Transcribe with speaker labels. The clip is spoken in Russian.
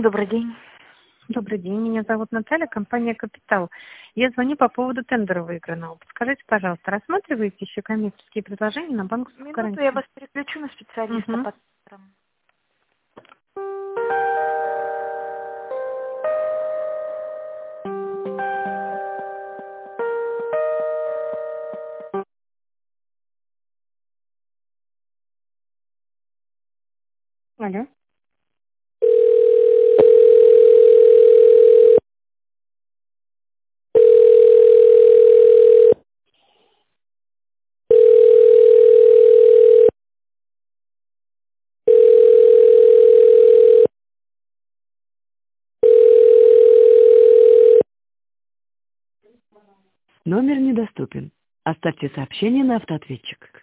Speaker 1: Добрый день.
Speaker 2: Добрый день, меня зовут Наталья, компания «Капитал». Я звоню по поводу тендера выигранного. Подскажите, пожалуйста, рассматриваете еще коммерческие предложения на банковскую
Speaker 1: Минуту, я
Speaker 2: гарантию?
Speaker 1: вас переключу на специалиста
Speaker 2: Угу.
Speaker 1: по тендерам.
Speaker 2: Алло.
Speaker 3: Номер недоступен. Оставьте сообщение на автоответчик.